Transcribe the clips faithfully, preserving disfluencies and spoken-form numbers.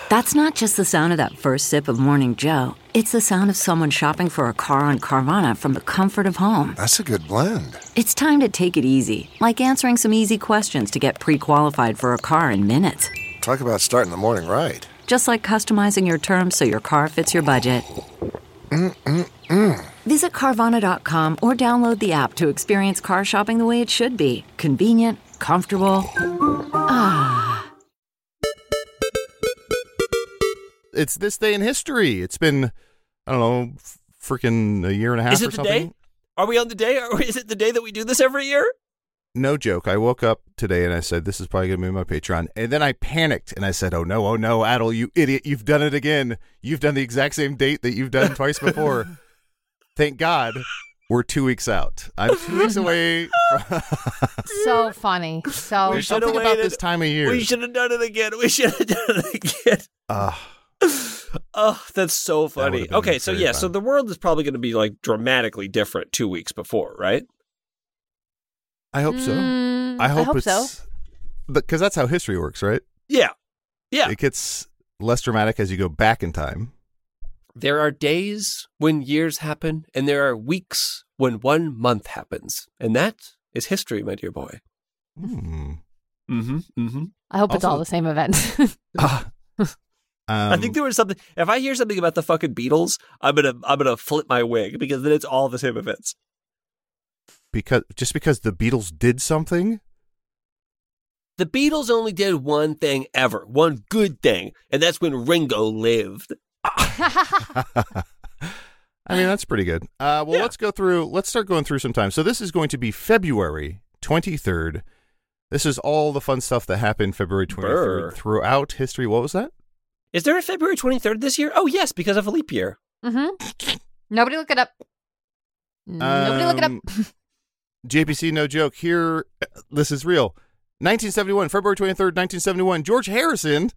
That's not just the sound of that first sip of Morning Joe. It's the sound of someone shopping for a car on Carvana from the comfort of home. That's a good blend. It's time to take it easy, like answering some easy questions to get pre-qualified for a car in minutes. Talk about starting the morning right. Just like customizing your terms so your car fits your budget. Mm-mm-mm. Visit Carvana dot com or download the app to experience car shopping the way it should be. Convenient, comfortable. Ah. It's this day in history. It's been, I don't know, freaking a year and a half is it or the something. Day? Are we on the day? Or is it the day that we do this every year? No joke. I woke up today and I said, this is probably going to be my Patreon. And then I panicked and I said, oh no, oh no, Adel, you idiot. You've done it again. You've done the exact same date that you've done twice before. Thank God we're two weeks out. I'm two weeks away. From So funny. So There's should've something about waited. this time of year. We should have done it again. We should have done it again. Uh, Oh, that's so That funny. would've been Okay, so very yeah, fun. so the world is probably going to be like dramatically different two weeks before, right? I hope so. Mm, I hope, hope it's so. because that's how history works, right? Yeah. Yeah. It gets less dramatic as you go back in time. There are days when years happen, and there are weeks when one month happens. And that is history, my dear boy. Hmm. Mm-hmm. Mm-hmm. I hope it's Also- all the same event. Ah. Um, I think there was something. If I hear something about the fucking Beatles, I'm gonna I'm gonna flip my wig because then it's all the same events. because just because the Beatles did something. The Beatles only did one thing ever, one good thing, and that's when Ringo lived. I mean, that's pretty good. Uh, well, Yeah. let's go through. Let's start going through some time. So this is going to be February twenty-third. This is all the fun stuff that happened February twenty-third Brr. throughout history. What was that? Is there a February twenty-third this year? Oh yes, because of a leap year. Mm-hmm. Nobody look it up. Nobody look it up. Um, J P C, no joke. Here, this is real. nineteen seventy-one, February twenty-third, nineteen seventy-one. George Harrison.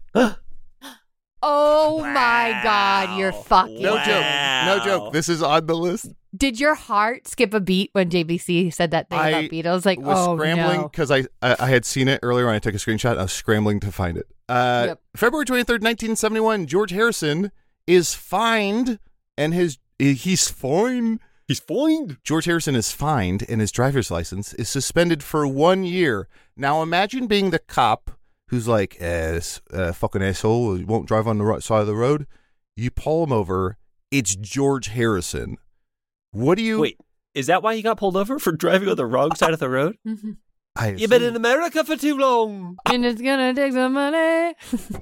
Oh my God, you're fucking. No Wow. joke. No joke. This is on the list. Did your heart skip a beat when J B C said that thing I about Beatles? Like, was oh scrambling no. because I, I I had seen it earlier when I took a screenshot. I was scrambling to find it. Uh, Yep. February twenty-third, nineteen seventy-one. George Harrison is fined, and his he's fine. He's fined. George Harrison is fined, and his driver's license is suspended for one year. Now imagine being the cop who's like, eh, this uh, fucking asshole won't drive on the right side of the road. You pull him over. It's George Harrison. What do you? Wait, is that why he got pulled over for driving on the wrong side of the road? Mhm. I You've been assume- in America for too long. And it's gonna take some money.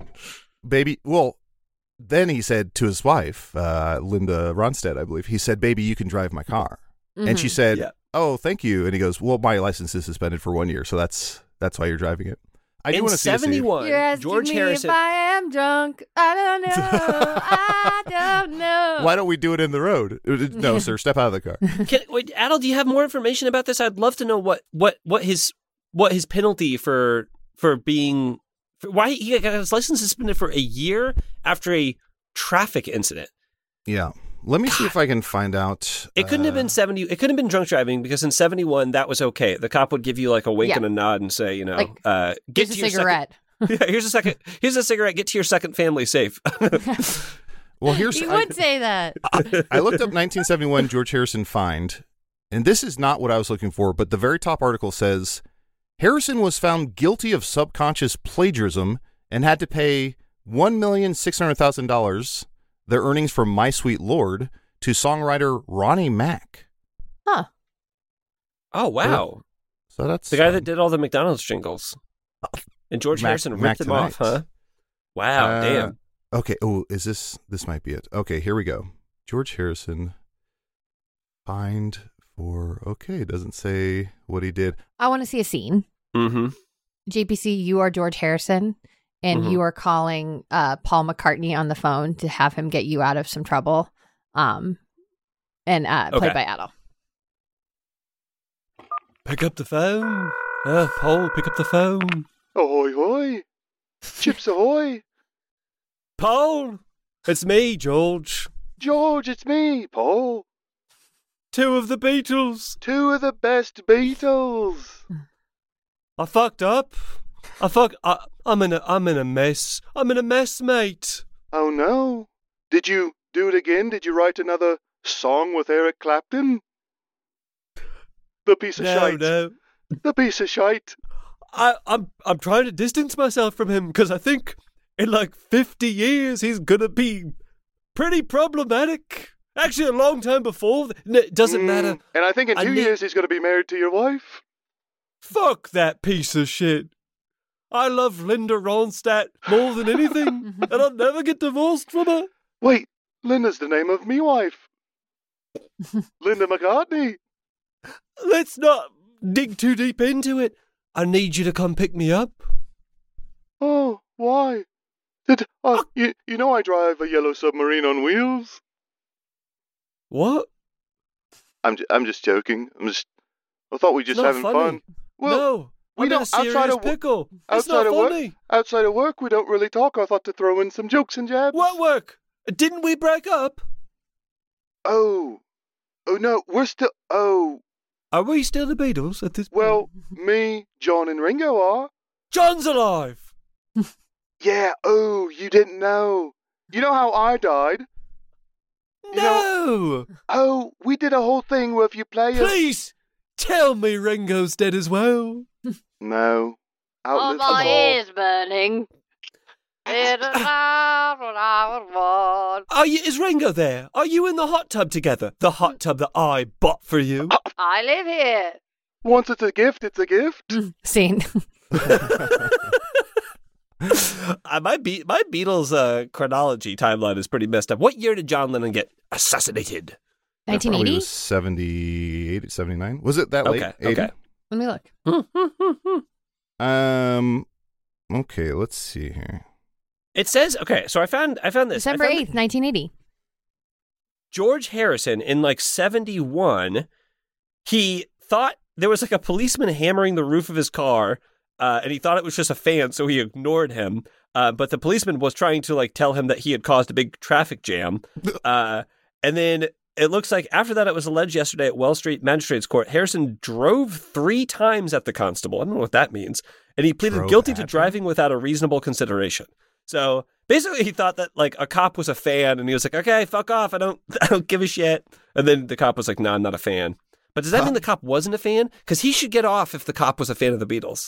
baby. Well, then he said to his wife, uh, Linda Ronstadt, I believe, he said, baby, you can drive my car. And she Mhm. said, Yeah. oh, thank you. And he goes, well, my license is suspended for one year. So that's that's why you're driving it. I do In want to see a scene. seventy-one, You're asking George me Harrison. if I am drunk. I don't know. I don't know. Why don't we do it in the road? No, sir, step out of the car. Can, wait, Adel, do you have more information about this? I'd love to know what what what his what his penalty for for being for why he got his license suspended for a year after a traffic incident. Yeah. Let me see if I can find out. It couldn't have uh, been seventy. It couldn't have been drunk driving because in seventy-one that was okay. The cop would give you like a wink Yeah. and a nod and say, you know, Like, uh, get Here's a to your cigarette. Second, yeah, here's a second. Here's a cigarette. Get to your second family safe. Well, here's. He I, would say that. I looked up nineteen seventy-one George Harrison fined, and this is not what I was looking for, but the very top article says Harrison was found guilty of subconscious plagiarism and had to pay one million six hundred thousand dollars, their earnings from My Sweet Lord, to songwriter Ronnie Mack. Huh. Oh wow, So that's the guy fun. that did all the McDonald's jingles, and George Mac- Harrison Mac ripped them tonight. off, huh? Wow, Uh, damn. Okay. Oh, is this this might be it? Okay, here we go. George Harrison fined for. Okay, it doesn't say what he did. I want to see a scene. Mm-hmm. J P C, you are George Harrison, and Mhm. you are calling uh, Paul McCartney on the phone to have him get you out of some trouble. Um, and uh, played Okay. by Adel. Pick up the phone. Uh, Paul, pick up the phone. Ahoy, hoy! Chips ahoy! Paul, it's me, George. George, it's me, Paul. Two of the Beatles. Two of the best Beatles. I fucked up. I fuck. I, I'm in a. I'm in a mess. I'm in a mess, mate. Oh no. Did you do it again? Did you write another song with Eric Clapton? The piece of No, shite. no. The piece of shite. I, I'm. I'm trying to distance myself from him because I think in like fifty years he's gonna be pretty problematic. Actually, a long time before. It doesn't Mm, matter. And I think in I two need- years he's going to be married to your wife. Fuck that piece of shit. I love Linda Ronstadt more than anything, and I'll never get divorced from her. Wait, Linda's the name of me wife. Linda McCartney. Let's not dig too deep into it. I need you to come pick me up. Oh, why? Did oh, you you know I drive a yellow submarine on wheels? What? I'm j- I'm just joking. I'm just. I thought we were just Not having funny. fun. Well, no, we I'm in a don't- outside serious of wo- pickle. It's outside not of work- funny. outside of work we don't really talk. I thought to throw in some jokes and jabs. What work? Didn't we break up? Oh, oh no, we're still. Oh, Are we still the Beatles at this point? well, me, John, and Ringo are. John's alive. Yeah. Oh, you didn't know. You know how I died? You No. Oh, we did a whole thing where if you play a... Please tell me Ringo's dead as well. No. Oh, Outlived them my all. ears burning. It is not what I would want. Are you? Is Ringo there? Are you in the hot tub together? The hot tub that I bought for you. I live here. Once it's a gift, it's a gift. Scene. uh, my Be- my Beatles uh, chronology timeline is pretty messed up. What year did John Lennon get assassinated? That nineteen probably eighty? was seventy-eight, seventy-nine. Was it that late? Okay, eighty? okay. Let me look. Um. Okay, let's see here. It says okay. So I found I found this. I December found that eighth, nineteen eighty. George Harrison in like seventy-one. He thought there was like a policeman hammering the roof of his car, uh, and he thought it was just a fan, so he ignored him. Uh, but the policeman was trying to like tell him that he had caused a big traffic jam. Uh, and then it looks like after that, it was alleged yesterday at Wells Street Magistrates Court, Harrison drove three times at the constable. I don't know what that means. And he pleaded Drove guilty at to him? driving without a reasonable consideration. So basically, he thought that like a cop was a fan, and he was like, "Okay, fuck off. I don't, I don't give a shit." And then the cop was like, "No, I'm not a fan." But does that mean the cop wasn't a fan? Because he should get off if the cop was a fan of the Beatles.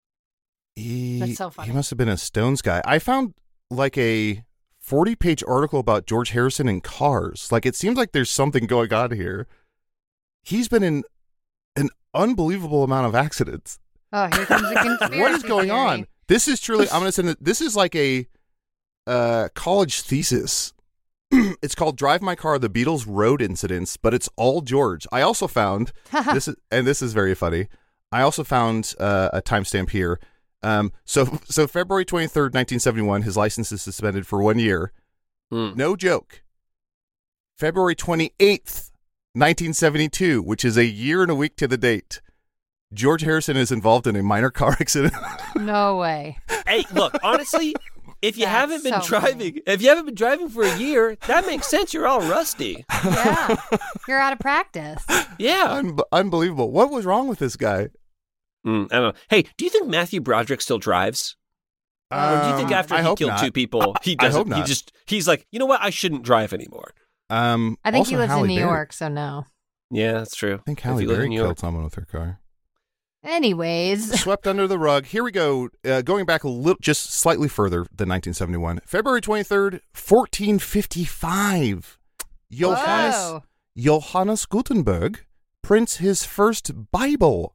He, That's so funny. He must have been a Stones guy. I found like a forty-page article about George Harrison and cars. Like it seems like there's something going on here. He's been in an unbelievable amount of accidents. Oh, here comes the conspiracy What is going theory. on? This is truly. I'm going to send it. This is like a uh, college thesis. It's called "Drive My Car: The Beatles Road Incidents," but it's all George. I also found this is, and this is very funny. I also found uh, a timestamp here. Um, so, so February twenty-third, nineteen seventy-one, his license is suspended for one year. Hmm. No joke. February twenty-eighth, nineteen seventy-two, which is a year and a week to the date, George Harrison is involved in a minor car accident. No way. Hey, look, honestly, if you That's haven't been so driving, funny. if you haven't been driving for a year, that makes sense. You're all rusty. Yeah. You're out of practice. Yeah. Un- unbelievable. What was wrong with this guy? Mm, I don't know. Hey, do you think Matthew Broderick still drives? Or do you think Um, after I he hope killed not. two people, he I doesn't? hope He not. just he's like, you know what? I shouldn't drive anymore. Um, I think also he lives Halle in New Berry. York, so no. Yeah, that's true. I think If Halle you live in Berry New killed York. someone with her car. Anyways. Swept under the rug. Here we go. Uh, going back a little, just slightly further than nineteen seventy-one. February twenty-third, fourteen fifty-five. Johannes, Whoa. Johannes Gutenberg prints his first Bible.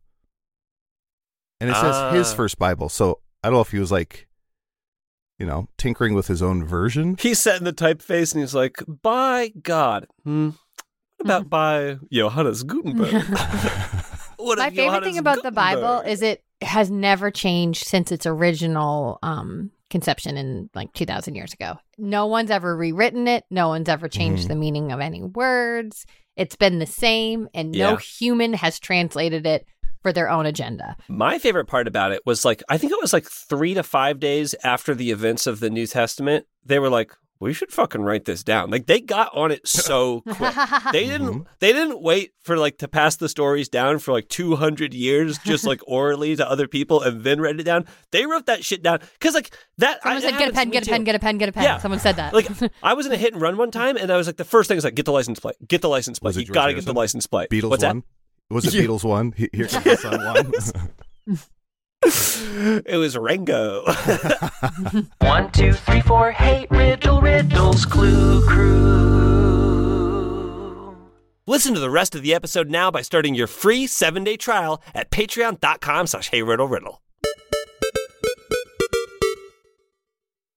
And it says Ah. his first Bible. So I don't know if he was like, you know, tinkering with his own version. He's set in the typeface and he's like, by God. Hmm. What about by Johannes Gutenberg? What My if favorite Johannes thing about the Bible Gutenberg? is it has never changed since its original um, conception in like two thousand years ago. No one's ever rewritten it. No one's ever changed Mhm. the meaning of any words. It's been the same, and no Yeah. human has translated it for their own agenda. My favorite part about it was like, I think it was like three to five days after the events of the New Testament. They were like, we should fucking write this down. Like, they got on it so quick. They didn't Mm-hmm. they didn't wait for like to pass the stories down for like two hundred years, just like orally to other people, and then write it down. They wrote that shit down because like that. Someone I, said, that get a happens pen, to get a me pen, too. get a pen, get a pen. Yeah. Someone said that. Like, I was in a hit and run one time, and I was like, the first thing was like, get the license plate, get the license plate. Was it You George gotta Harrison? get the license plate. Beatles What's one? Was it Beatles one? He- Here comes the sun one? that? It was Rango. One, two, three, four, hey, riddle, riddles, clue, crew. Listen to the rest of the episode now by starting your free seven-day trial at patreon.com slash heyriddleriddle.